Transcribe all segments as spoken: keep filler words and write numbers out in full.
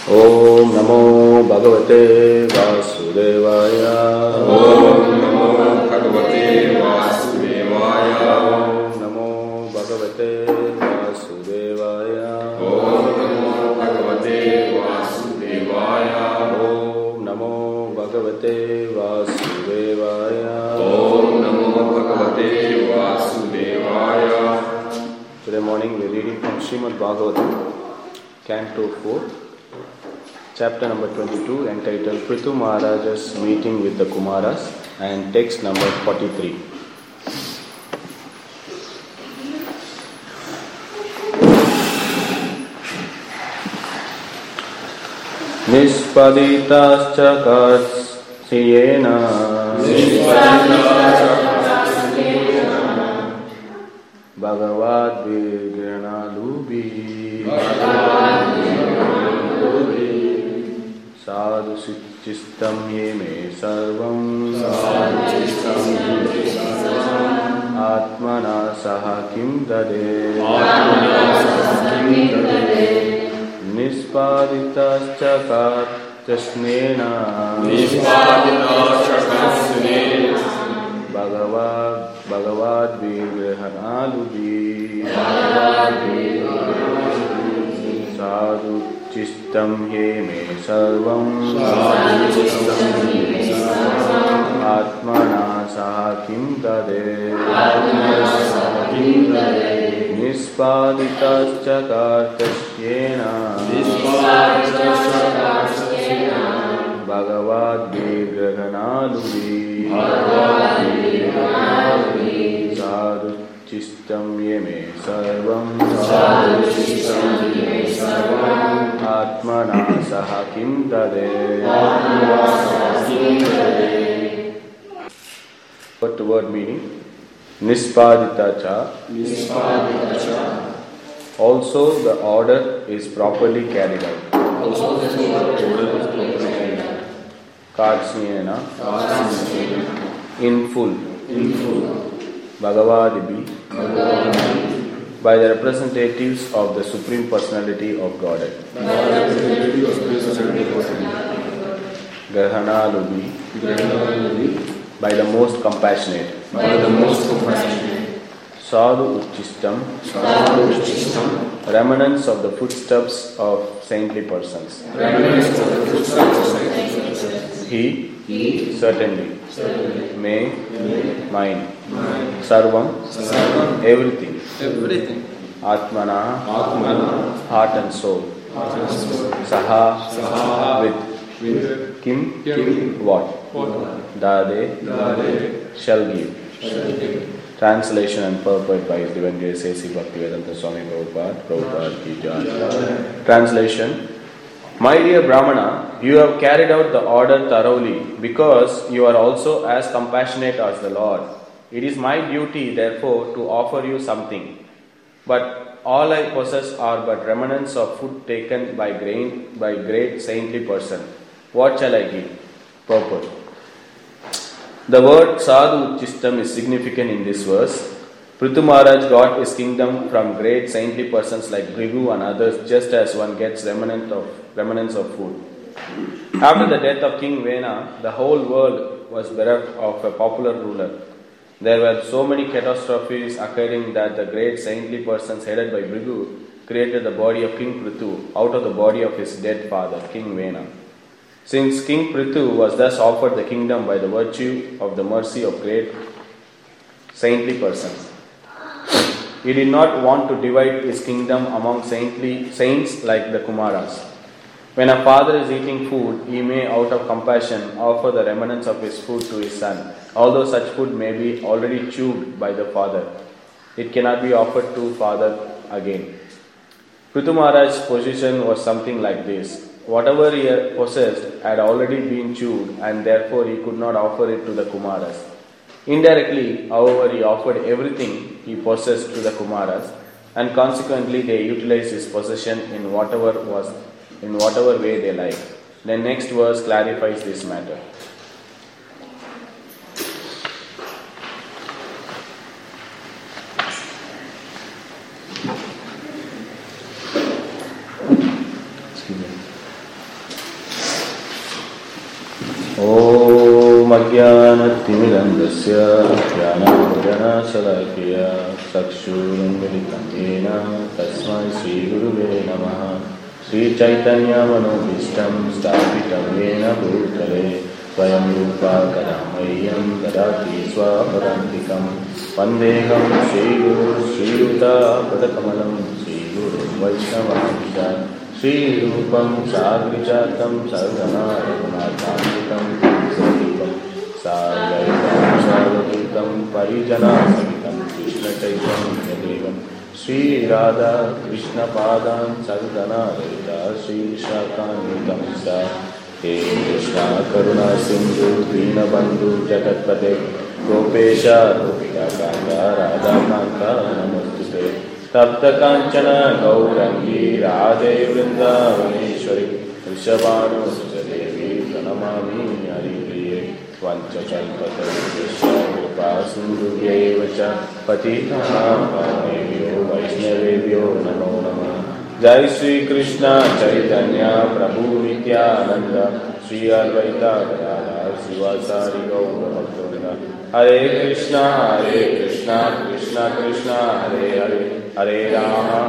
Om Namo Bhagavate Vasudevaya. Om Namo Bhagavate Vasudevaya. Om Namo Bhagavate Vasudevaya. Om Namo Bhagavate Vasudevaya. Om Namo Bhagavate Vasudevaya. Om Namo Bhagavate Vasudevaya. Today morning we are reading from Srimad Bhagavatam, Canto four, chapter number twenty-two, entitled Prithu Maharaja's Meeting with the Kumaras, and text number forty-three. Nispaditascha kasyena Bhagavad Vigranalubi Sadhu Chistam Ye Me Sarvam Atmana Saha Kim Dade Nispaditascha kasyena Bhagavad Bhagavad Vigranalubi Sadhu Chistam Ye Me Sarvam Atmana Saha Kim Dade Nispaditascha kasyena Bhagavad Vigranalubi Sadhu Chistam Ye Me Sarvam Atmana Saha Kim Dade. Word to word meaning. Nispaditacha. Also the order is properly carried out. Karsyena. In full. Bhagavadibi. By the representatives of the Supreme Personality of Godhead. Grahanalubi. By the most compassionate. Sadhu Uchistam. Remnants of the footsteps of saintly persons. He, certainly. May, mine. Sarvam, everything. Everything. Atmana, Atmana, heart and soul. Saha, Saha, with. Kim, Kim, what? what? Dade, Dade, shall give. shall give. Translation and purport by His Divine Grace A C Bhaktivedanta Swami Prabhupada. Prabhupada ki jai. Translation. My dear Brahmana, you have carried out the order thoroughly because you are also as compassionate as the Lord. It is my duty, therefore, to offer you something. But all I possess are but remnants of food taken by grain by great saintly person. What shall I give? Purport. The word Sadhu Uchistam is significant in this verse. Prithu Maharaj got his kingdom from great saintly persons like Bhrigu and others, just as one gets remnant of, remnants of food. After the death of King Vena, the whole world was bereft of a popular ruler. There were so many catastrophes occurring that the great saintly persons headed by Bhrigu created the body of King Prithu out of the body of his dead father, King Vena. Since King Prithu was thus offered the kingdom by the virtue of the mercy of great saintly persons, he did not want to divide his kingdom among saintly saints like the Kumaras. When a father is eating food, he may, out of compassion, offer the remnants of his food to his son. Although such food may be already chewed by the father, it cannot be offered to father again. Prithu Maharaj's position was something like this. Whatever he possessed had already been chewed, and therefore he could not offer it to the Kumaras. Indirectly, however, he offered everything he possessed to the Kumaras, and consequently they utilized his possession in whatever was in whatever way they liked. The next verse clarifies this matter. Om Ajnanatimidandasya Jnananjanasalakaya Chakshurunmilitam Yena Tasmai Shri Guruve Namaha. Shri Chaitanya Manobhishtam Sthapitam Yena Bhutale Swayam Rupa Kadamayyam Dadati Swapadantikam Vandeham Shri Guru Shri Yuta Padakamalam Shri Guru Vaishnavamsha Shri Rupam Sadrijatam Sarvana Raghunathantikam Sadipam Sarvaitam Sarvadutam Parijana Savitam Krishna Chaitanya Devam Shri Radha Krishna Padam Sarvana Rita Shri Shakanitam Sa He Krishna Karuna Sindhu Dina Bandhu Jagatpate Gopesha Gopika Kanta Radha Kanta Namostute Tapta Kanchana Gaurangi Radhe Vrindavaneshwari Vrishabhanu Sujadevi Pranamami Haripriye Vanchakalpatarishya Rupa Sindhubhyevacha Patitanam Pavanebhyo Vaishnavebhyo Namo Namah. Jai Shri Krishna Chaitanya Prabhu Nityananda Shri Advaita Gadadhar Srivasari Gaura Bhaktivinoda Hare Krishna Hare Krishna Krishna Krishna Hare Hare Hare Rama.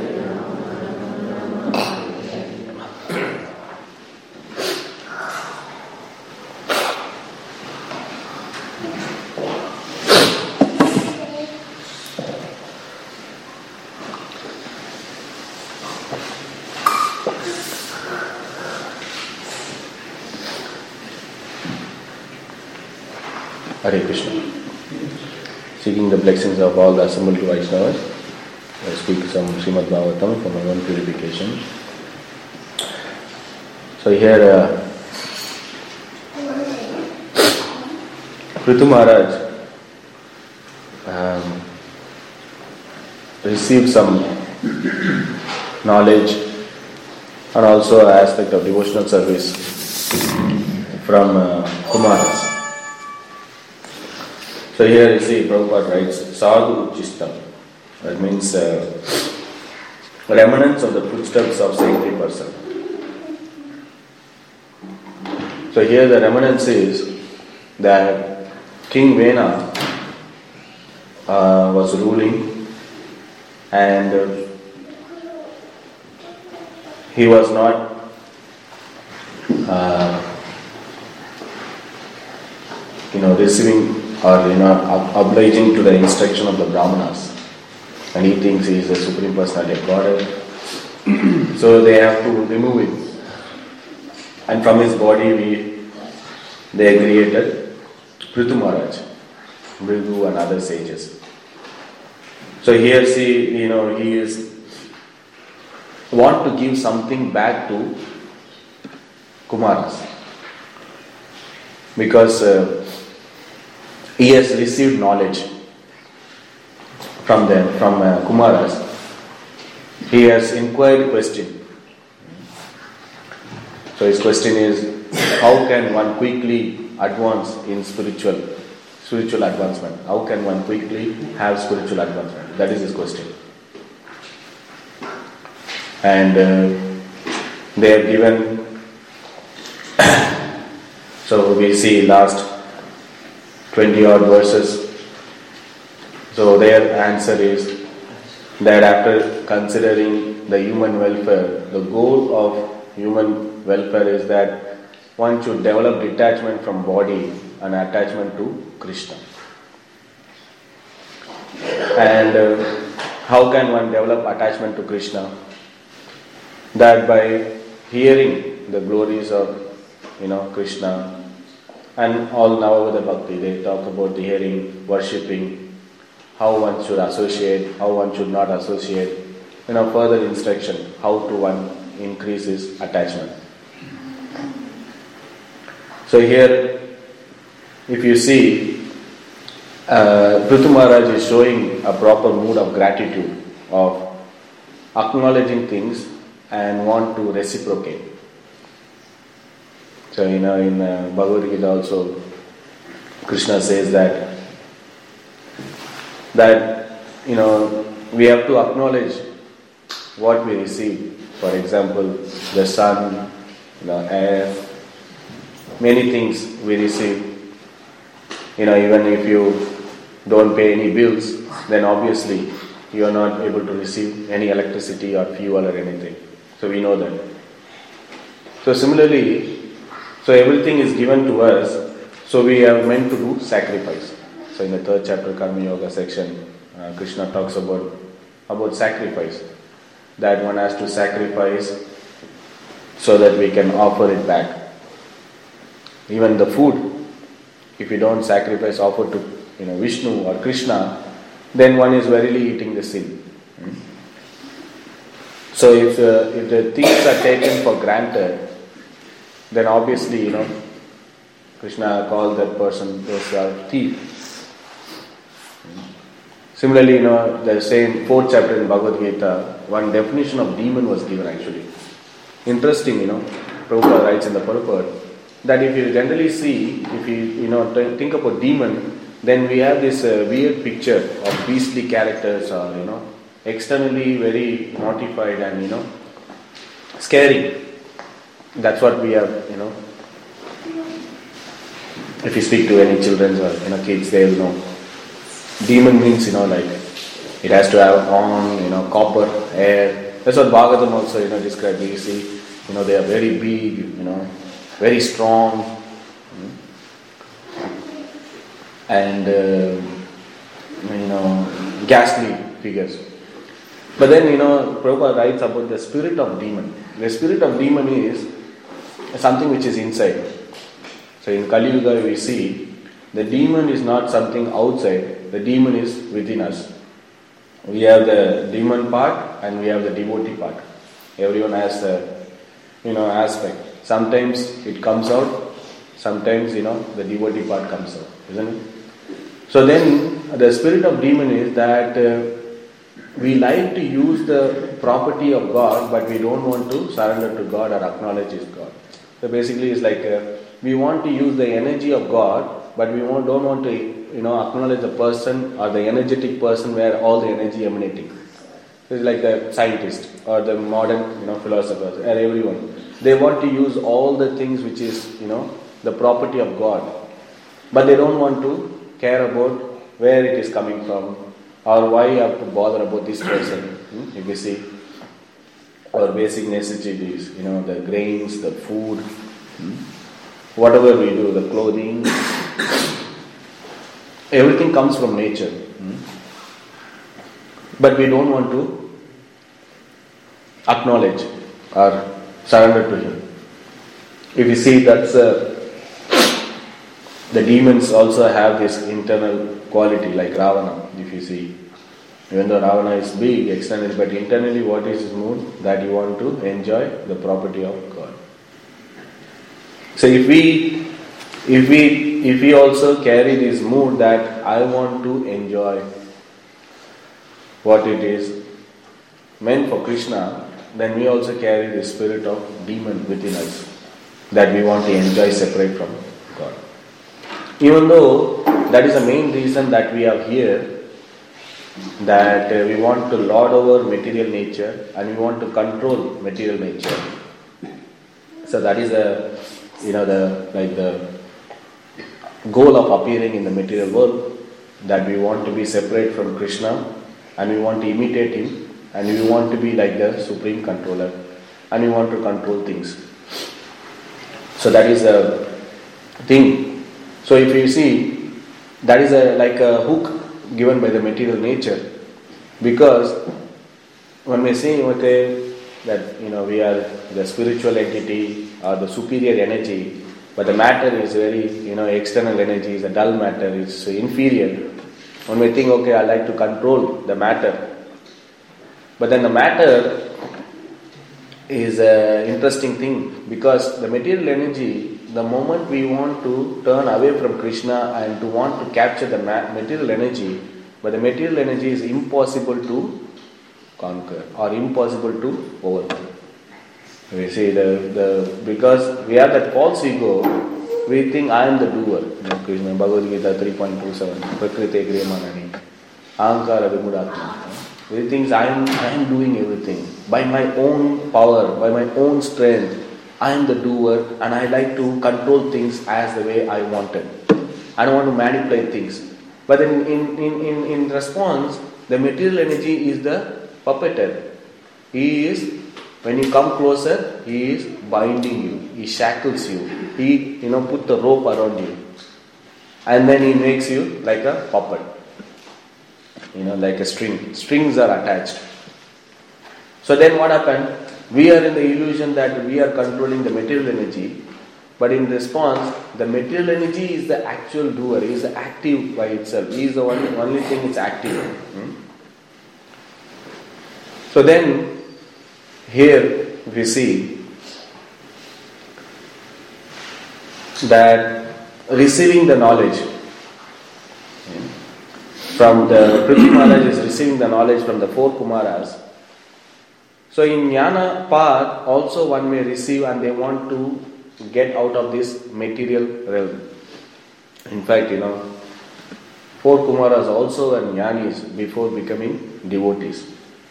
Hare Krishna. Seeking the blessings of all the assembled Vaishnavas, I speak some Srimad Bhagavatam for my own purification. So here, uh, Prithu Maharaj um, received some knowledge and also an aspect of devotional service from uh, Kumaras. So here you see Prabhupada writes Sadhu Uchistam. That means uh, remnants of the footsteps of saintly person. So here the remnants is that King Vena uh, was ruling and uh, he was not uh, you know receiving or you know obliging to the instruction of the Brahmanas, and he thinks he is the Supreme Personality of Godhead. So they have to remove him, and from his body we they created Prithu Maharaj, Bhrigu and other sages. So here see, you know, he is want to give something back to Kumaras because uh, he has received knowledge from them, from uh, Kumaras. He has inquired question. So his question is, how can one quickly advance in spiritual spiritual advancement? How can one quickly have spiritual advancement? That is his question. And uh, they have given, so we see last twenty odd verses. So their answer is that after considering the human welfare, the goal of human welfare is that one should develop detachment from body and attachment to Krishna. And uh, how can one develop attachment to Krishna? That by hearing the glories of, you know, Krishna and all Navavada Bhakti, they talk about the hearing, worshipping, how one should associate, how one should not associate, you know, further instruction, how to one increase his attachment. So here, if you see, uh, Prithu Maharaj is showing a proper mood of gratitude, of acknowledging things and want to reciprocate. So, you know, in uh, Bhagavad Gita also, Krishna says that, that, you know, we have to acknowledge what we receive. For example, the sun, the air, many things we receive. You know, even if you don't pay any bills, then obviously you are not able to receive any electricity or fuel or anything. So we know that. So similarly, so everything is given to us, so we are meant to do sacrifice. So in the third chapter, Karma Yoga section, uh, Krishna talks about, about sacrifice. That one has to sacrifice so that we can offer it back. Even the food, if you don't sacrifice, offer to you know Vishnu or Krishna, then one is verily eating the sin. So if uh, if the things are taken for granted, then obviously you know Krishna called that person as a thief. Similarly, you know the same fourth chapter in Bhagavad Gita, one definition of demon was given actually. Interesting, you know, Prabhupada writes in the purport that if you generally see, if you you know think about demon, then we have this uh, weird picture of beastly characters, or you know, externally very mortified and you know, scary. That's what we have, you know. If you speak to any children or you know kids, they will know. Demon means you know like it has to have on you know copper hair. That's what Bhagavatam also you know described. You see, you know they are very big, you know, very strong, and uh, you know ghastly figures. But then you know Prabhupada writes about the spirit of demon. The spirit of demon is something which is inside. So in Kali Yuga we see the demon is not something outside. The demon is within us. We have the demon part and we have the devotee part. Everyone has the you know aspect. Sometimes it comes out, sometimes you know the devotee part comes out, isn't it? So then the spirit of demon is that uh, we like to use the property of God, but we don't want to surrender to God or acknowledge His God. So basically it's like uh, we want to use the energy of God, but we won't, don't want to you know acknowledge the person or the energetic person where all the energy emanating. It's like the scientist or the modern you know philosophers or everyone. They want to use all the things which is you know the property of God, but they don't want to care about where it is coming from or why you have to bother about this person. Hmm? If you see our basic necessities, you know the grains, the food, hmm? whatever we do, the clothing, everything comes from nature. Hmm? But we don't want to acknowledge or surrender to Him. If you see, that's uh, the demons also have this internal quality, like Ravana. If you see, even though Ravana is big externally, but internally, what is his mood? That you want to enjoy the property of God. So if we, if we, if we also carry this mood that I want to enjoy what it is meant for Krishna, then we also carry the spirit of demon within us that we want to enjoy separate from God. Even though that is the main reason that we are here, that uh, we want to lord over material nature and we want to control material nature. So that is the you know the like the goal of appearing in the material world, that we want to be separate from Krishna and we want to imitate Him and we want to be like the supreme controller and we want to control things. So that is the thing. So if you see, that is a like a hook given by the material nature, because when we say okay that you know we are the spiritual entity or the superior energy, but the matter is very you know external energy, is a dull matter, it's inferior. When we think okay I like to control the matter, but then the matter is an interesting thing, because the material energy, the moment we want to turn away from Krishna and to want to capture the material energy, but the material energy is impossible to conquer or impossible to overcome. We see the, the because we have that false ego, we think I am the doer. You know, Krishna, Bhagavad Gita three point two seven, Prakriti Kriyamanani, Ahankara Vimudatma. We think I am, I am doing everything by my own power, by my own strength. I am the doer and I like to control things as the way I wanted. I don't want to manipulate things. But in, in, in, in, in response, the material energy is the puppeteer. He is, when you come closer, he is binding you. He shackles you. He, you know, put the rope around you. And then he makes you like a puppet. You know, like a string. Strings are attached. So then what happened? We are in the illusion that we are controlling the material energy. But in response, the material energy is the actual doer. He is the active by itself. He is the one, only thing that's active. Hmm? So then, here we see that receiving the knowledge from the Prithvi Maharaj is receiving the knowledge from the four Kumaras. So in Jnana path also one may receive and they want to get out of this material realm. In fact, you know, four Kumaras also were Jnanis before becoming devotees.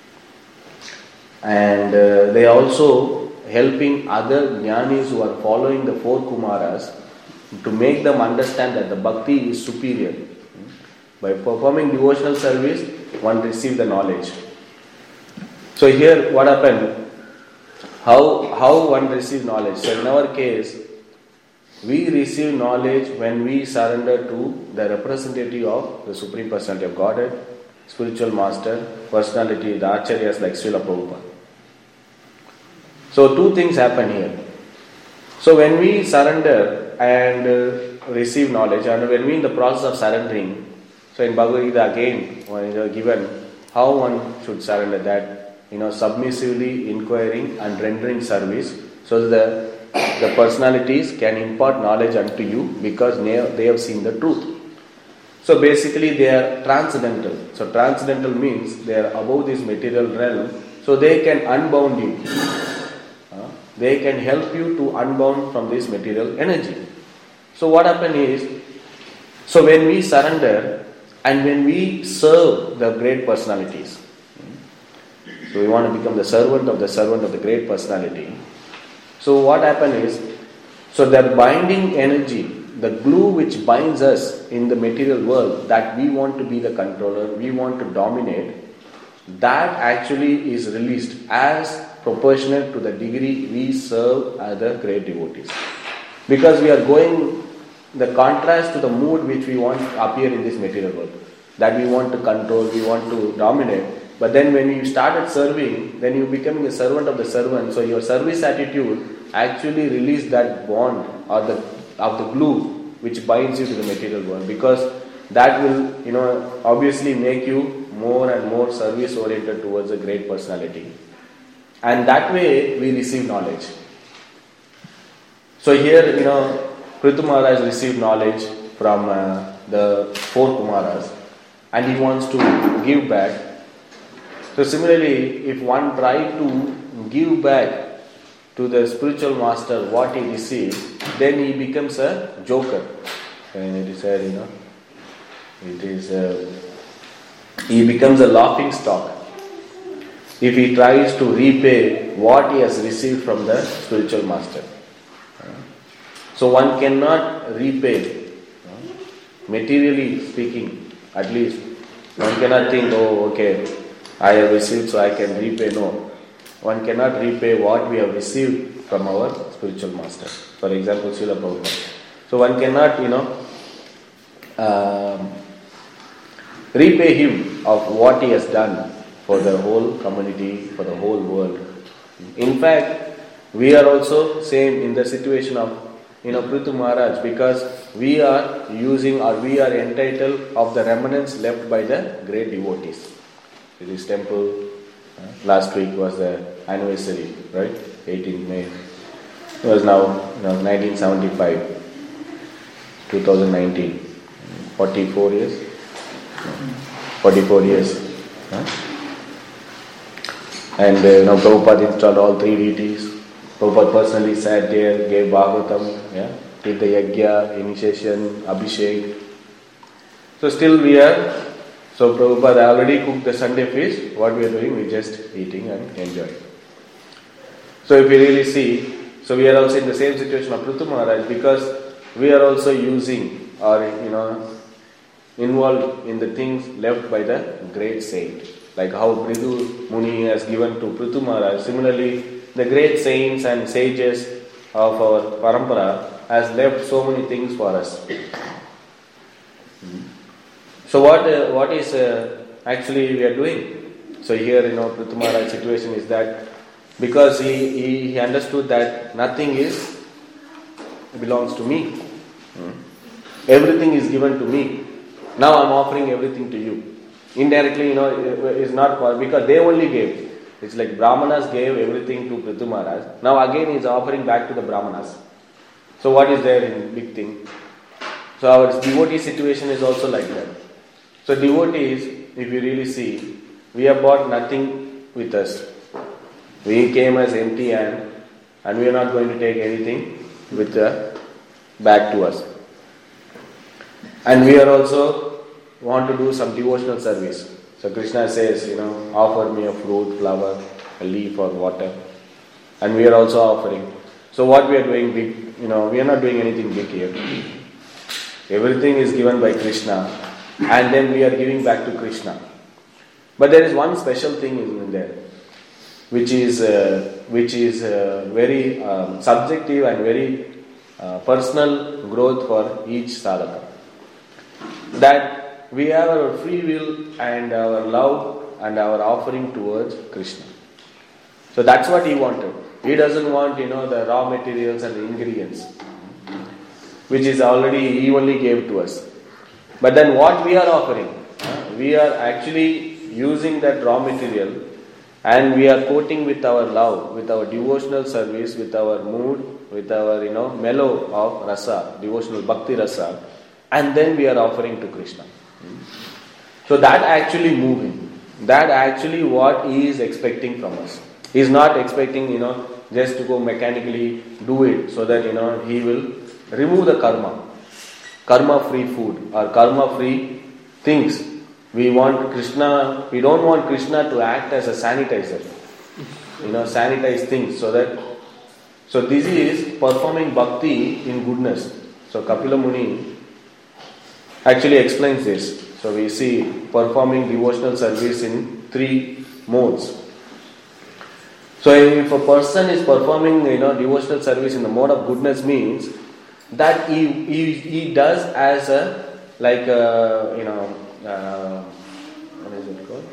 And uh, they are also helping other Jnanis who are following the four Kumaras to make them understand that the bhakti is superior. By performing devotional service, one receives the knowledge. So here what happened? How, how one receives knowledge? So in our case, we receive knowledge when we surrender to the representative of the Supreme Personality of Godhead, spiritual master, personality, the acharyas like Srila Prabhupada. So two things happen here. So when we surrender and uh, receive knowledge, and when we in the process of surrendering, so in Bhagavad Gita again, one is given how one should surrender, that, you know, submissively inquiring and rendering service, so that the, the personalities can impart knowledge unto you because they have, they have seen the truth. So basically they are transcendental. So transcendental means they are above this material realm, so they can unbound you. Uh, they can help you to unbound from this material energy. So what happens is, so when we surrender and when we serve the great personalities, so we want to become the servant of the servant of the great personality. So what happens is, so the binding energy, the glue which binds us in the material world, that we want to be the controller, we want to dominate, that actually is released as proportionate to the degree we serve other great devotees. Because we are going the contrast to the mood which we want to appear in this material world. That we want to control, we want to dominate. But then when you started serving, then you becoming a servant of the servant. So your service attitude actually release that bond or the of the glue which binds you to the material world. Because that will, you know, obviously make you more and more service oriented towards a great personality. And that way we receive knowledge. So here, you know, Prithvi Maharaj received knowledge from uh, the four Kumaras and he wants to give back. So similarly, if one tries to give back to the spiritual master what he received, then he becomes a joker. And it is said, you know, it is a, he becomes a laughing stock if he tries to repay what he has received from the spiritual master. So one cannot repay, materially speaking, at least. One cannot think, oh, okay, I have received so I can repay. No. One cannot repay what we have received from our spiritual master. For example, Srila Prabhupada. So one cannot, you know, um, repay him of what he has done for the whole community, for the whole world. In fact, we are also same in the situation of, you know, Prithvi Maharaj, because we are using or we are entitled of the remnants left by the great devotees. This temple, uh, last week was the anniversary, right? eighteenth May. It was now, you know, nineteen seventy-five, twenty nineteen. forty-four years? forty-four years. Huh? And, uh, you know, Prabhupada installed all three deities. Prabhupada personally sat there, gave Bhagavatam, yeah, did the Yajna, initiation, Abhishek. So still we are, so Prabhupada already cooked the Sunday feast. What we are doing, we are just eating and enjoying. So if you really see, So we are also in the same situation of Prithu Maharaj because we are also using or you know involved in the things left by the great saint. Like how Bhrigu Muni has given to Prithu Maharaj. Similarly, the great saints and sages of our parampara has left so many things for us. So what uh, what is uh, actually we are doing? So here you know Prithu Maharaj's situation is that because he, he, he understood that nothing is belongs to me. Hmm. Everything is given to me. Now I am offering everything to you. Indirectly, you know, is not for, because they only gave. It's like Brahmanas gave everything to Prithu Maharaj. Now again he is offering back to the Brahmanas. So what is there in big thing? So our devotee situation is also like that. So devotees, if you really see, we have brought nothing with us. We came as empty hand and we are not going to take anything with uh, back to us. And we are also want to do some devotional service. So Krishna says, you know, offer me a fruit, flower, a leaf or water. And we are also offering. So what we are doing big, you know, we are not doing anything big here. Everything is given by Krishna and then we are giving back to Krishna. But there is one special thing in there, which is uh, which is uh, very um, subjective and very uh, personal growth for each sadhaka. That we have our free will and our love and our offering towards Krishna. So that's what he wanted. He doesn't want, you know, the raw materials and the ingredients, which is already, he only gave to us. But then what we are offering, uh, we are actually using that raw material and we are coating with our love, with our devotional service, with our mood, with our, you know, mellow of rasa, devotional bhakti rasa, and then we are offering to Krishna. So that actually moves him. That actually what he is expecting from us. He is not expecting, you know, just to go mechanically do it so that, you know, he will remove the karma. Karma free food or karma free things. We want Krishna, we don't want Krishna to act as a sanitizer. You know, sanitize things so that, so this is performing bhakti in goodness. So Kapila Muni actually explains this. So we see performing devotional service in three modes. So if a person is performing, you know, devotional service in the mode of goodness means that he he, he does as a like a, you know uh, what is it called?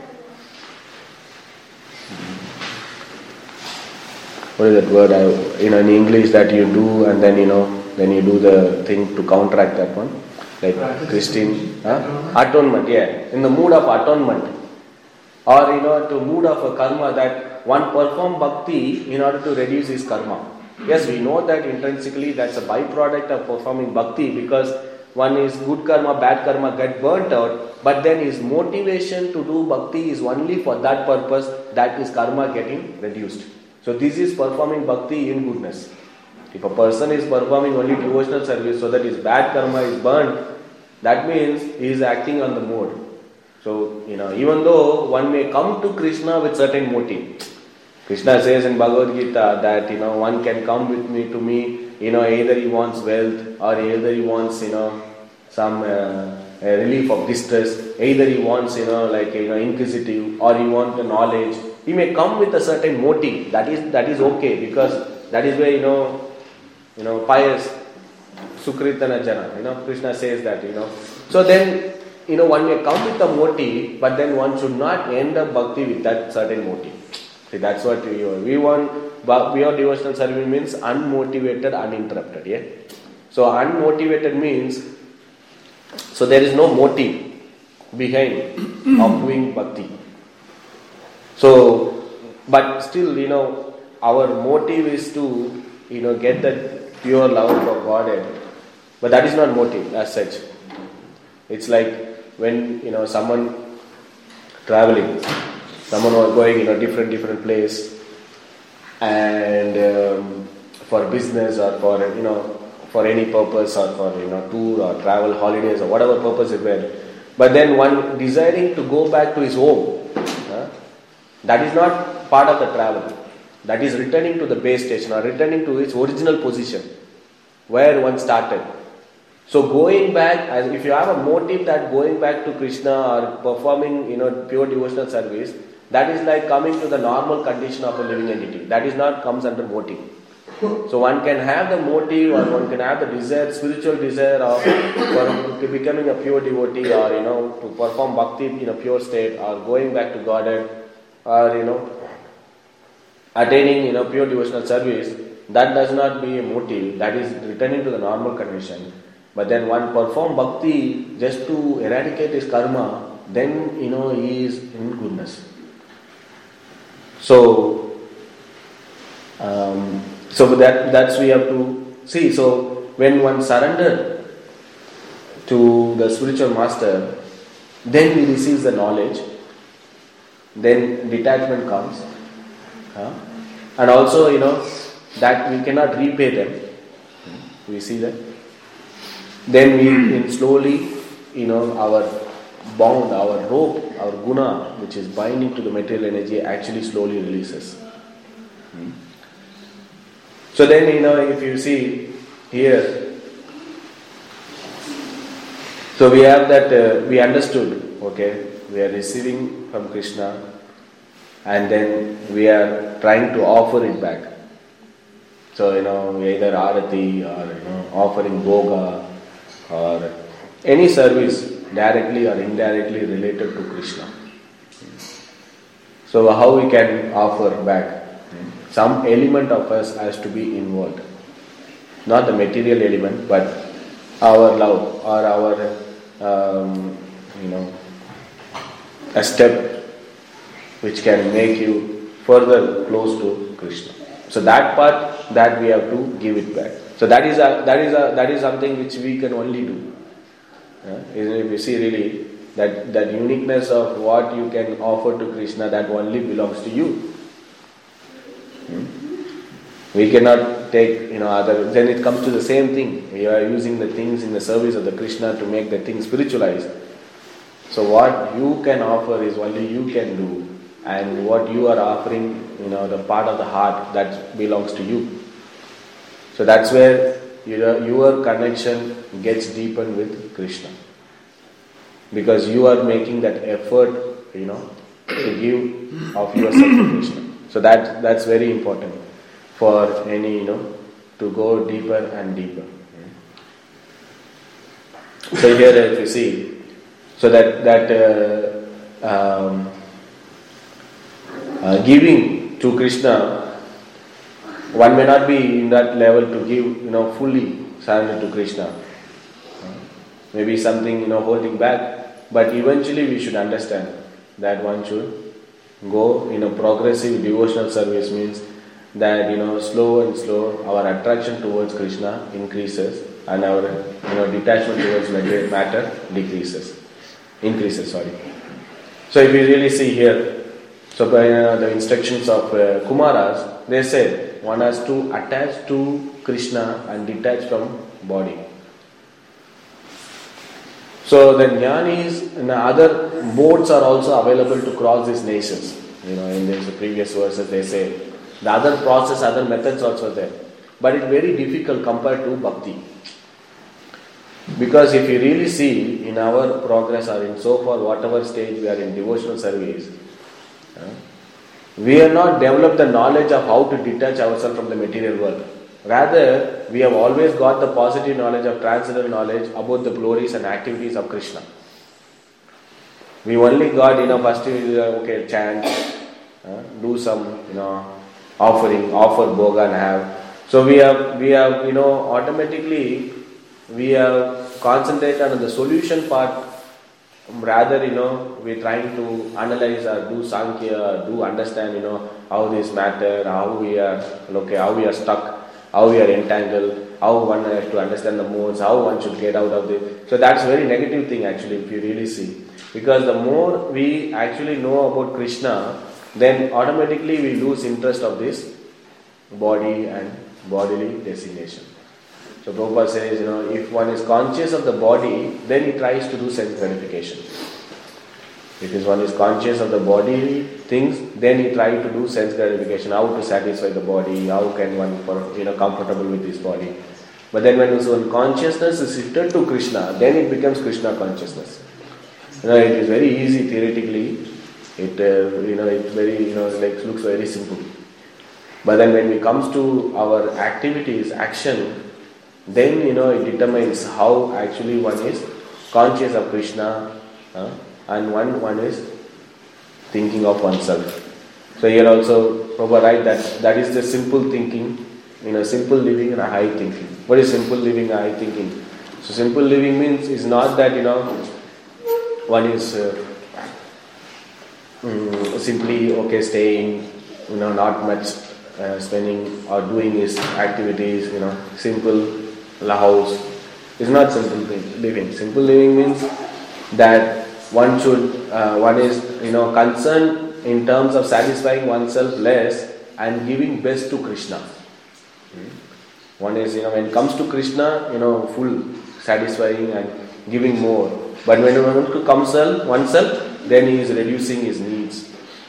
What is that word? I, you know, in English that you do and then you know then you do the thing to counteract that one. Like Christine, huh? Atonement, yeah. In the mood of atonement. Or, you know, to mood of a karma that one perform bhakti in order to reduce his karma. Yes, we know that intrinsically that's a byproduct of performing bhakti because one is good karma, bad karma get burnt out. But then his motivation to do bhakti is only for that purpose, that is karma getting reduced. So this is performing bhakti in goodness. If a person is performing only devotional service so that his bad karma is burnt, that means he is acting on the mode. So, you know, even though one may come to Krishna with certain motive. Krishna says in Bhagavad Gita that, you know, one can come with me to me, you know, either he wants wealth or either he wants, you know, some uh, relief of distress, either he wants, you know, like, you know, inquisitive or he wants the knowledge. He may come with a certain motive. That is that is okay because that is where, you know, you know, pious Sukritana Jana, you know, Krishna says that, you know. So then, you know, one may come with a motive, but then one should not end up bhakti with that certain motive. See, that's what we want. We want, pure devotional service means unmotivated, uninterrupted, yeah. So unmotivated means, so there is no motive behind of doing bhakti. So, but still, you know, our motive is to, you know, get that pure love for Godhead. But that is not motive as such. It's like when, you know, someone traveling, someone was going in a different, different place and um, for business or for, you know, for any purpose or for, you know, tour or travel, holidays or whatever purpose it were. But then one desiring to go back to his home, huh? That is not part of the travel. That is returning to the base station or returning to its original position where one started. So going back, as if you have a motive that going back to Krishna or performing, you know, pure devotional service, that is like coming to the normal condition of a living entity. That is not comes under motive. So one can have the motive or one can have the desire, spiritual desire of for becoming a pure devotee or, you know, to perform bhakti in a pure state or going back to Godhead or, you know, attaining, you know, pure devotional service. That does not be a motive. That is returning to the normal condition. But then one perform bhakti just to eradicate his karma, then, you know, he is in goodness. So, um, so that that's we have to see. So when one surrendered to the spiritual master, then he receives the knowledge. Then detachment comes, huh? And also, you know, that we cannot repay them. We see that. Then we in slowly, you know, our bond, our rope, our guna, which is binding to the material energy, actually slowly releases. Hmm. So then, you know, if you see here, so we have that, uh, we understood, okay, we are receiving from Krishna and then we are trying to offer it back. So, you know, either arati or, you know, offering bhoga or any service directly or indirectly related to Krishna. So how we can offer back? Some element of us has to be involved. Not the material element, but our love or our, um, you know, a step which can make you further close to Krishna. So that part, that we have to give it back. So that is a, that is a, that is something which we can only do. Uh, if you see really that that uniqueness of what you can offer to Krishna, that only belongs to you. Hmm? We cannot take, you know, other. Then it comes to the same thing. We are using the things in the service of the Krishna to make the things spiritualized. So what you can offer is only you can do, and what you are offering, you know, the part of the heart that belongs to you. So that's where your, your connection gets deepened with Krishna. Because you are making that effort, you know, to give of yourself to Krishna. So that that's very important for any, you know, to go deeper and deeper. So here if you see, so that, that uh, um, uh, giving to Krishna, one may not be in that level to give, you know, fully surrender to Krishna. Maybe something, you know, holding back. But eventually we should understand that one should go in a progressive devotional service, means that, you know, slow and slow our attraction towards Krishna increases and our, you know, detachment towards matter decreases. Increases, sorry. So if you really see here, so by uh, the instructions of uh, Kumaras, they said, one has to attach to Krishna and detach from body. So the jnanis and other modes are also available to cross these nations. You know, in the previous verses they say the other process, other methods also there. But it's very difficult compared to bhakti. Because if you really see in our progress or in so far whatever stage we are in devotional service, uh, we have not developed the knowledge of how to detach ourselves from the material world. Rather, we have always got the positive knowledge of transcendental knowledge about the glories and activities of Krishna. We only got, you know, first, okay, chant, uh, do some, you know, offering, offer bhoga and have. So we have, we have, you know, automatically, we have concentrated on the solution part. Rather, you know, we're trying to analyze or do Sankhya, do understand, you know, how this matter, how we are, okay, how we are stuck, how we are entangled, how one has to understand the modes, how one should get out of this. So that's a very negative thing actually, if you really see. Because the more we actually know about Krishna, then automatically we lose interest of this body and bodily designation. So Prabhupada says, you know, if one is conscious of the body, then he tries to do sense gratification. If one is conscious of the body things, then he tries to do sense gratification, how to satisfy the body, how can one you know comfortable with his body. But then when one consciousness is shifted to Krishna, then it becomes Krishna consciousness. You know, it is very easy theoretically. It uh, you know it's very you know like looks very simple. But then when it comes to our activities, action, then you know it determines how actually one is conscious of Krishna, uh, and one one is thinking of oneself. So here also Prabhupada write that that is the simple thinking, you know, simple living and a high thinking. What is simple living and high thinking? So simple living means is not that you know one is uh, mm, simply okay staying, you know, not much uh, spending or doing his activities, you know, simple house. It's not simple living. Simple living means that one should, uh, one is, you know, concerned in terms of satisfying oneself less and giving best to Krishna. One is, you know, when it comes to Krishna, you know, full satisfying and giving more. But when it comes to oneself, oneself, then he is reducing his needs.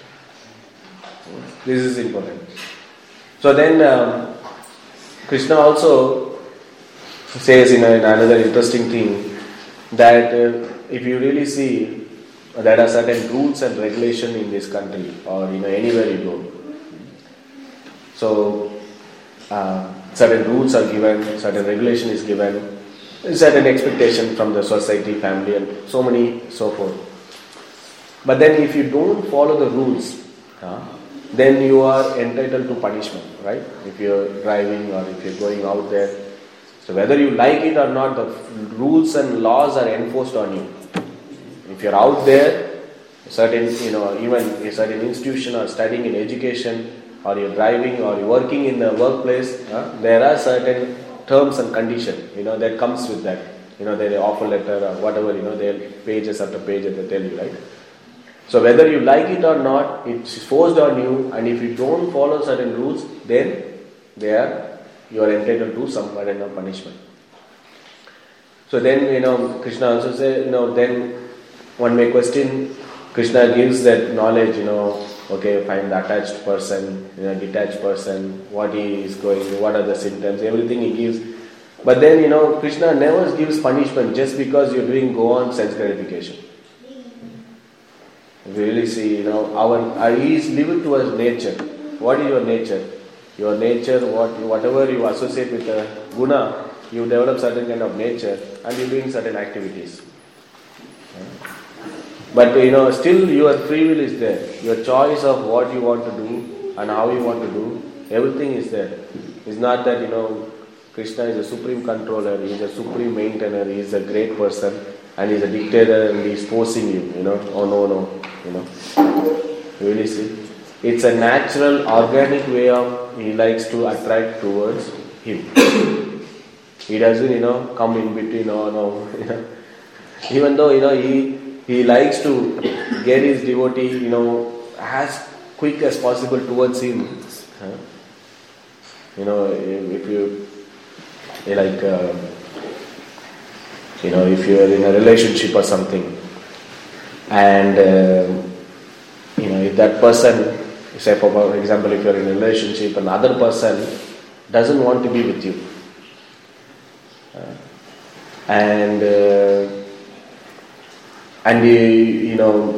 This is important. So then, um, Krishna also says in, a, in another interesting thing that uh, if you really see, there are certain rules and regulations in this country or you know anywhere you go. So uh, certain rules are given, certain regulation is given, certain expectation from the society, family, and so many so forth. But then if you don't follow the rules, uh, then you are entitled to punishment, right? If you're driving or if you're going out there. So whether you like it or not, the rules and laws are enforced on you. If you're out there, certain, you know, even a certain institution or studying in education, or you're driving or you're working in the workplace, uh, there are certain terms and conditions, you know, that comes with that. You know, they offer letter or whatever, you know, they'll pages after pages they tell you, right? So whether you like it or not, it's forced on you, and if you don't follow certain rules, then they are, you are entitled to some kind of punishment. So then, you know, Krishna also says, you know, then one may question, Krishna gives that knowledge, you know, okay, find the attached person, you know, detached person, what he is going, what are the symptoms, everything he gives. But then, you know, Krishna never gives punishment just because you're doing go on sense gratification. If you really see, you know, our, our he is living towards nature. What is your nature? Your nature, what whatever you associate with the guna, you develop certain kind of nature and you're doing certain activities. But you know, still your free will is there. Your choice of what you want to do and how you want to do, everything is there. It's not that, you know, Krishna is a supreme controller, he is a supreme maintainer, he is a great person and he is a dictator and he is forcing you, you know, oh no, no, you know. You really see? It's a natural, organic way of he likes to attract towards him. He doesn't, you know, come in between, oh no, you know. Even though, you know, he he likes to get his devotee, you know, as quick as possible towards him. Huh? You know, if you, like, uh, you know, if you are in a relationship or something, and, uh, you know, if that person, say for example, if you are in a relationship, another person doesn't want to be with you. Uh, and, uh, and you, you know,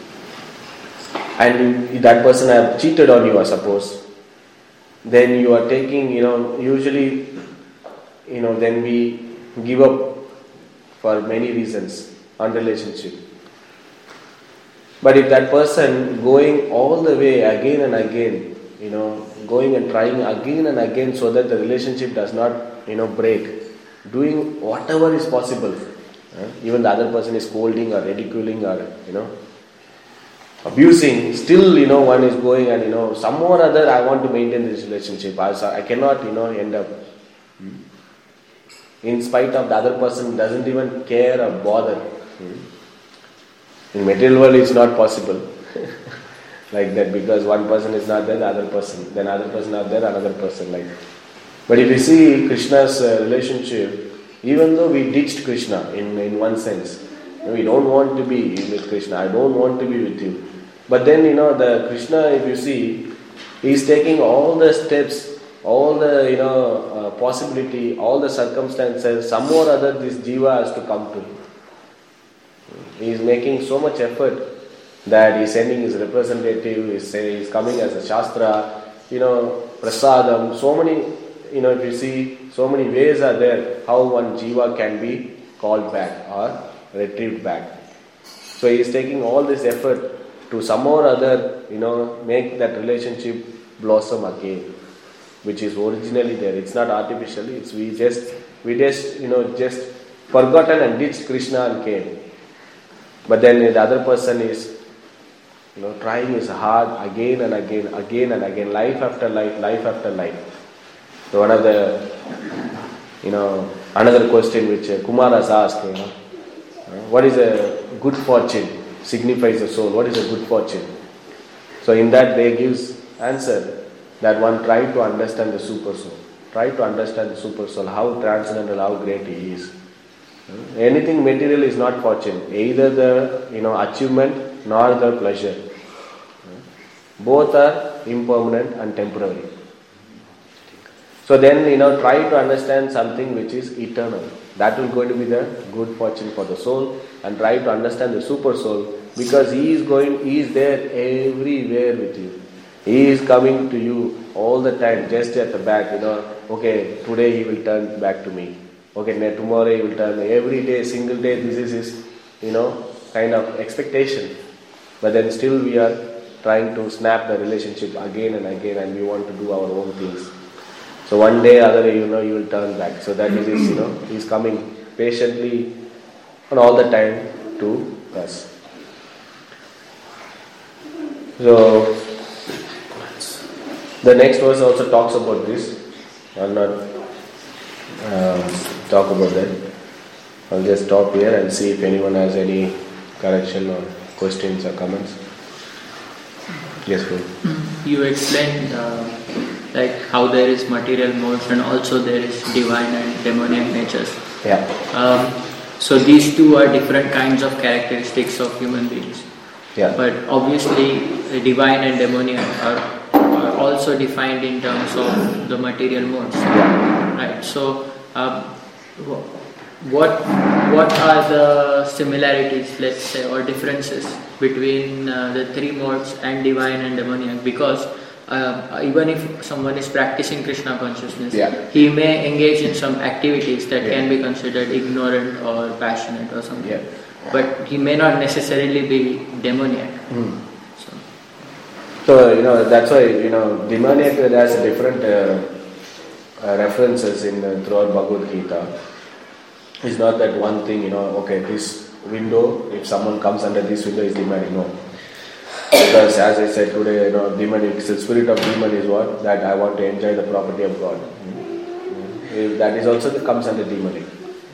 and that person have cheated on you, I suppose, then you are taking, you know, usually, you know, then we give up for many reasons on relationship. But if that person going all the way again and again, you know, going and trying again and again so that the relationship does not, you know, break, doing whatever is possible, uh, even the other person is scolding or ridiculing or, you know, abusing, still, you know, one is going and, you know, somehow or other I want to maintain this relationship. I, I cannot, you know, end up. Hmm. In spite of the other person doesn't even care or bother. Hmm. In material world it's not possible. Like that, because one person is not there, the other person, then other person not there, another person, like that. But if you see Krishna's uh, relationship, even though we ditched Krishna in, in one sense, We don't want to be with Krishna. I don't want to be with you. But then, you know, the Krishna, if you see, he's taking all the steps, all the, you know, uh, possibility, all the circumstances, some or other this jiva has to come to him. He is making so much effort that he is sending his representative, he is saying he is coming as a shastra, you know, prasadam, so many, you know, if you see, so many ways are there how one jiva can be called back or retrieved back. So he is taking all this effort to some or other, you know, make that relationship blossom again, which is originally there. It's not artificially, it's we just, we just, you know, just forgotten and ditched Krishna and came. But then the other person is, you know, trying his hard again and again, again and again, life after life, life after life. So one of the, you know, another question which uh, Kumar has asked, you know, uh, what is a good fortune? Signifies a soul. What is a good fortune? So in that they gives answer that one try to understand the super soul. Try to understand the super soul, how transcendental, how great he is. Anything material is not fortune, either the, you know, achievement nor the pleasure. Both are impermanent and temporary. So then, you know, try to understand something which is eternal. That will going to be the good fortune for the soul, and try to understand the super soul, because he is going, he is there everywhere with you. He is coming to you all the time, just at the back, you know, okay, today he will turn back to me. Okay, tomorrow he will turn, every day, single day, this is his, you know, kind of expectation. But then still we are trying to snap the relationship again and again, and we want to do our own things. So one day or other, you know, you will turn back. So that is his, you know, he is coming patiently and all the time to us. So the next verse also talks about this. I will not uh, talk about that. I will just stop here and see if anyone has any correction or questions or comments. Yes, please. You explained uh, like how there is material modes and also there is divine and demoniac natures. Yeah. Um, so these two are different kinds of characteristics of human beings. Yeah. But obviously, the divine and demoniac are, are also defined in terms of the material modes. Yeah. Right. So, um, what what are the similarities, let's say, or differences between uh, the three modes and divine and demoniac? Because uh, even if someone is practicing Krishna consciousness, yeah. he may engage in some activities that yeah. can be considered ignorant or passionate or something. Yeah. But he may not necessarily be demoniac. Mm. So. so, you know, that's why, you know, demoniac has different uh, uh, references in uh, throughout Bhagavad Gita. It's not that one thing, you know, okay, this window, if someone comes under this window, is demonic. No. Because as I said today, you know, demonic, the spirit of demon is what? That I want to enjoy the property of God. Mm-hmm. That is also that comes under demonic.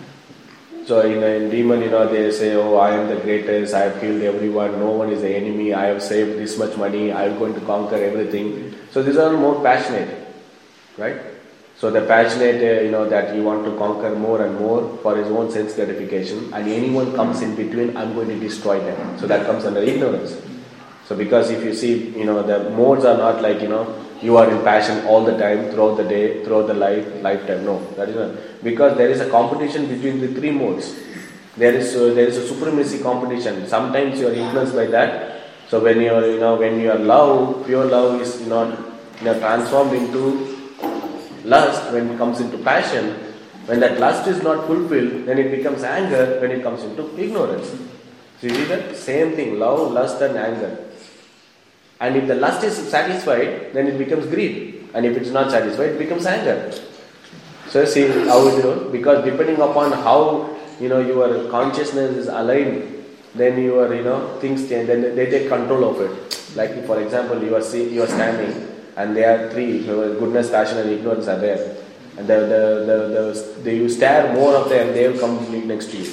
So in, in demon, you know, they say, oh, I am the greatest, I have killed everyone, no one is the enemy, I have saved this much money, I am going to conquer everything. So these are more passionate, right? So the passionate, uh, you know, that you want to conquer more and more for his own sense gratification, and anyone comes in between, I'm going to destroy them. So that comes under ignorance. So because if you see, you know, the modes are not like, you know, you are in passion all the time, throughout the day, throughout the life, lifetime. No, that is not. Because there is a competition between the three modes. There is uh, there is a supremacy competition. Sometimes you are influenced by that. So when you are, you know, when you are love, pure love is not, you know, transformed into lust. When it comes into passion, when that lust is not fulfilled, then it becomes anger. When it comes into ignorance. So you see that same thing: love, lust, and anger. And if the lust is satisfied, then it becomes greed. And if it's not satisfied, it becomes anger. So see how it goes? Because depending upon how, you know, your consciousness is aligned, then your, you know, things change. Then they take control of it. Like for example, you are see, you are standing, and there are three: goodness, passion, and ignorance are there. And the the the, the, the you stare more of them, they will come next to you.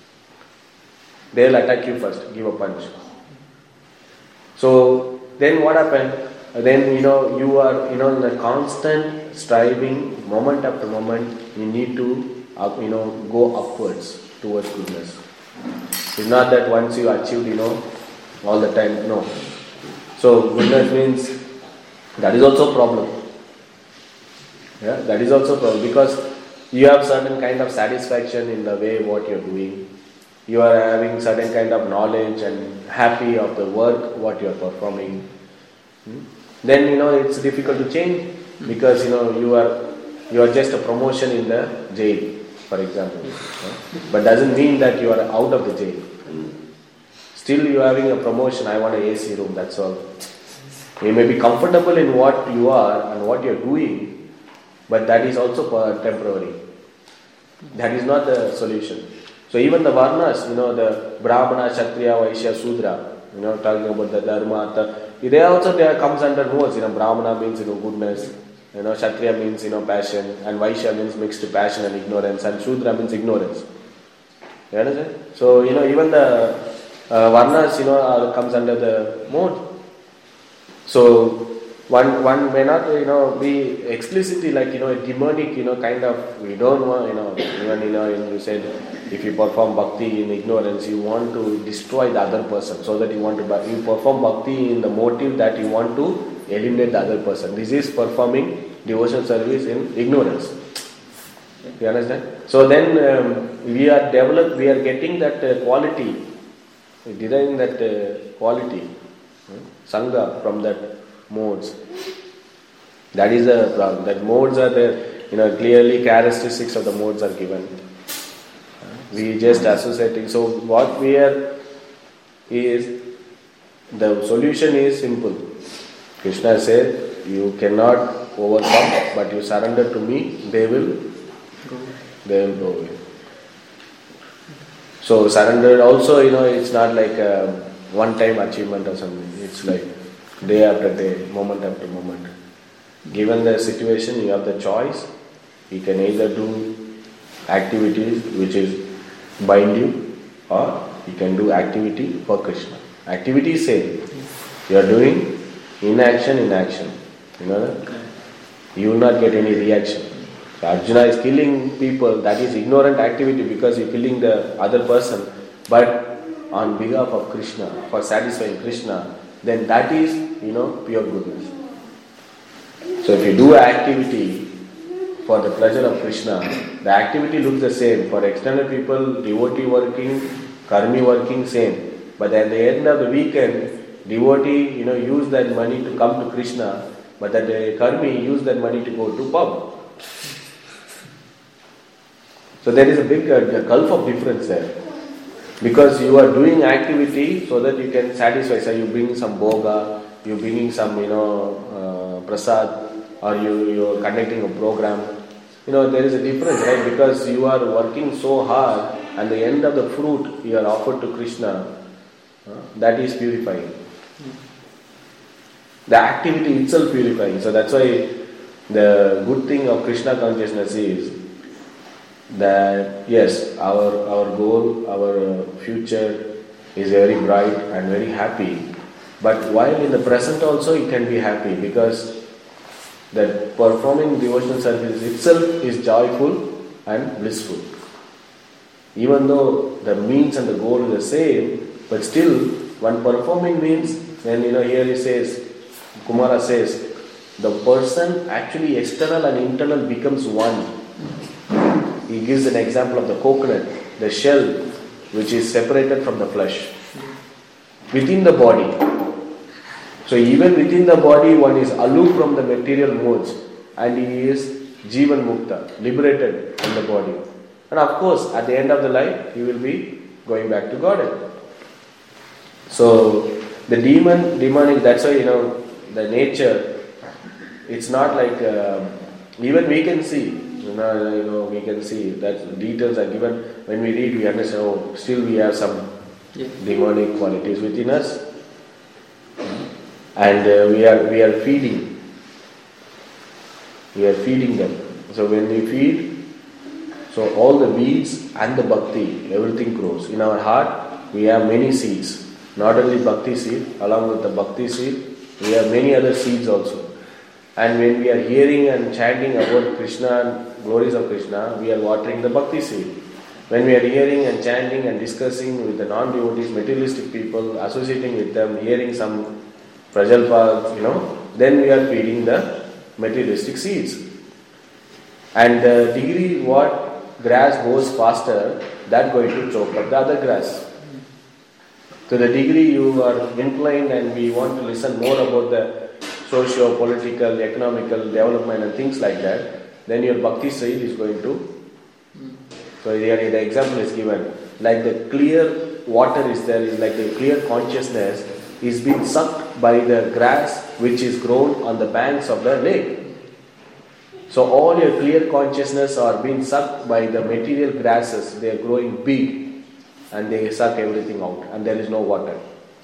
They will attack you first, give a punch. So then what happened? Then, you know, you are, you know, in a constant striving, moment after moment, you need to, uh, you know, go upwards towards goodness. It's not that once you achieved, you know, all the time. No. So goodness means that is also a problem. Yeah, that is also a problem because you have certain kind of satisfaction in the way what you are doing. You are having certain kind of knowledge and happy of the work what you are performing. Hmm? Then you know it's difficult to change because you know you are you are just a promotion in the jail, for example. Yeah? But doesn't mean that you are out of the jail. Still you are having a promotion. I want a A C room. That's all. You may be comfortable in what you are and what you are doing, but that is also temporary. That is not the solution. So even the varnas, you know, the Brahmana, Kshatriya, Vaishya, Sudra, you know, talking about the Dharma, the, they also they comes under modes. You know, Brahmana means you know goodness, you know, Kshatriya means you know passion, and Vaishya means mixed passion and ignorance, and Sudra means ignorance. You understand? So you know even the uh, varnas, you know, are, comes under the mode. So one one may not you know be explicitly like you know a demonic you know kind of we don't want you know even you know you said if you perform bhakti in ignorance you want to destroy the other person so that you want to you perform bhakti in the motive that you want to eliminate the other person. This is performing devotional service in ignorance. You understand? So then um, we are developed we are getting that uh, quality, deriving that uh, quality, hmm? Sangha from that modes. That is the problem. That modes are there, you know, clearly characteristics of the modes are given. We just associating. So what we are is the solution is simple. Krishna said, you cannot overcome, but you surrender to me, they will they will go away. So surrender also, you know, it's not like a one-time achievement or something. It's like day after day, moment after moment. Given the situation, you have the choice. You can either do activities which is bind you, or you can do activity for Krishna. Activity is same. You are doing inaction, inaction. You know that? You will not get any reaction. So Arjuna is killing people. That is ignorant activity because he is killing the other person. But on behalf of Krishna, for satisfying Krishna, then that is, you know, pure goodness. So if you do activity for the pleasure of Krishna, the activity looks the same. For external people, devotee working, karmi working, same. But at the end of the weekend, devotee, you know, use that money to come to Krishna, but that the karmi use that money to go to pub. So there is a big uh, gulf of difference there. Because you are doing activity so that you can satisfy. So you bring some bhoga, you bringing some, you know, uh, prasad, or you you are conducting a program. You know, there is a difference, right? Because you are working so hard, and the end of the fruit you are offered to Krishna, uh, that is purifying. The activity itself purifying. So that's why the good thing of Krishna consciousness is that yes, our our goal, our future is very bright and very happy. But while in the present also it can be happy because that performing devotional service itself is joyful and blissful. Even though the means and the goal is the same, but still when performing means, when you know here he says, Kumara says, the person actually external and internal becomes one. He gives an example of the coconut, the shell which is separated from the flesh within the body. So even within the body one is aloof from the material modes and he is Jivan Mukta, liberated from the body. And of course at the end of the life he will be going back to Godhead. So the demon, demonic, that's why you know the nature, it's not like uh, even we can see. You know, you know, we can see that details are given. When we read, we understand, oh, still we have some yeah. demonic qualities within us. And uh, we are we are feeding. We are feeding them. So when we feed, so all the weeds and the bhakti, everything grows. In our heart, we have many seeds. Not only bhakti seed, along with the bhakti seed, we have many other seeds also. And when we are hearing and chanting about Krishna and glories of Krishna, we are watering the bhakti seed. when we are hearing and chanting and discussing with the non-devotees, materialistic people, associating with them, hearing some prajalpa, you know, then we are feeding the materialistic seeds. And the degree what grass grows faster, that going to choke up the other grass. To the degree you are inclined and we want to listen more about the socio-political, economical development and things like that, then your bhakti seed is going to. So here the example is given, like the clear water is there, is like the clear consciousness is being sucked by the grass which is grown on the banks of the lake. So all your clear consciousness are being sucked by the material grasses, they are growing big and they suck everything out and there is no water.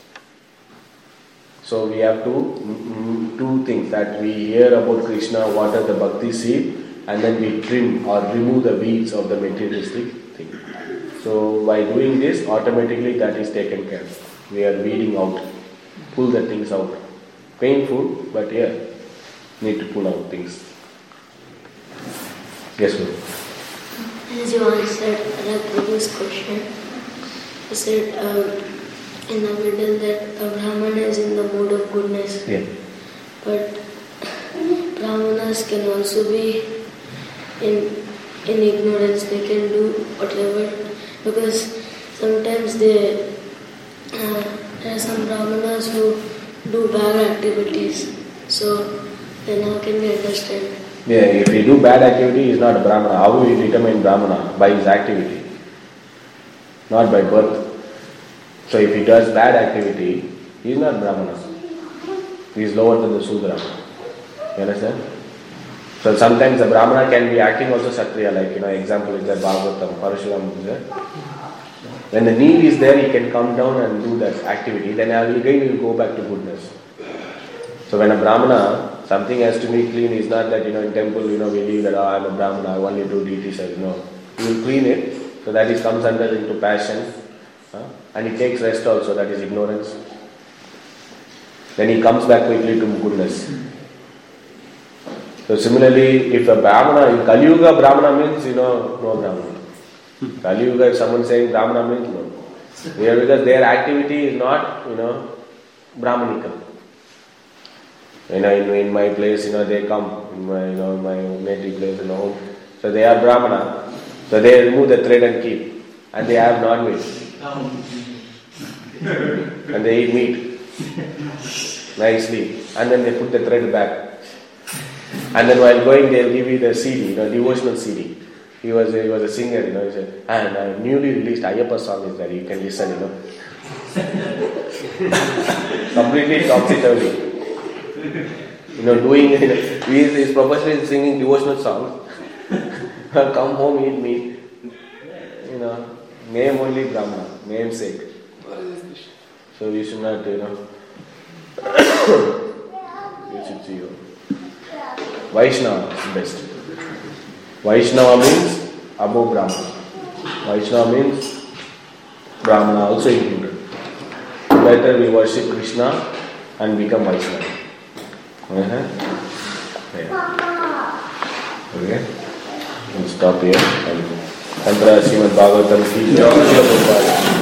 So we have to mm, two things, that we hear about Krishna, water the bhakti seed, and then we trim or remove the weeds of the materialistic thing. So by doing this, automatically that is taken care of. We are weeding out, pull the things out. Painful, but yeah, need to pull out things. Yes, sir. As you answered the previous question, you said um, in the middle that a Brahmana is in the mood of goodness. Yeah. But Brahmanas can also be in in ignorance. They can do whatever, because sometimes they uh, there are some Brahmanas who do bad activities. So then how can we understand? Yeah, if he do bad activity, he is not a Brahmana. How will he determine Brahmana? By his activity, not by birth. So if he does bad activity, he is not Brahmana. He is lower than the Sudra. You understand? So sometimes the Brahmana can be acting also Kshatriya, like, you know, example is that Bhagavatam, Parashuram is there. When the need is there, he can come down and do that activity, then again he will go back to goodness. So when a Brahmana, something has to be clean, it's not that, you know, in temple, you know, we leave that, oh, I am a Brahmana, I only do deity service. No. He will clean it, so that it comes under into passion, huh? And he takes rest also, that is ignorance. Then he comes back quickly to goodness. So similarly, if a Brahmana, in Kali Yuga, Brahmana means, you know, no Brahmana. Kali Yuga, if someone saying Brahmana means no. Yeah, because their activity is not, you know, Brahmanical. You know, in, in my place, you know, they come, in my, you know, my native place, you know, so they are Brahmana. So they remove the thread and keep. And they have non-meat. And they eat meat. Nicely. And then they put the thread back. And then while going, they'll give you the C D, you know, devotional C D. He was a, he was a singer, you know, he said, and a newly released Ayyappa song is there, you can listen, you know. Completely topsy-turvy. You know, doing, you know, he is, is professionally singing devotional songs. Come home, eat meat. You know, name only Brahma, namesake. So you should not, you know, you should see you. Vaishnava is best. Vaishnava means above Brahmana. Vaishnava means Brahmana also included. Better we worship Krishna and become Vaishnava. Uh-huh. Yeah. Okay. We'll stop here. Tantra Srimad Bhagavatam ki jai.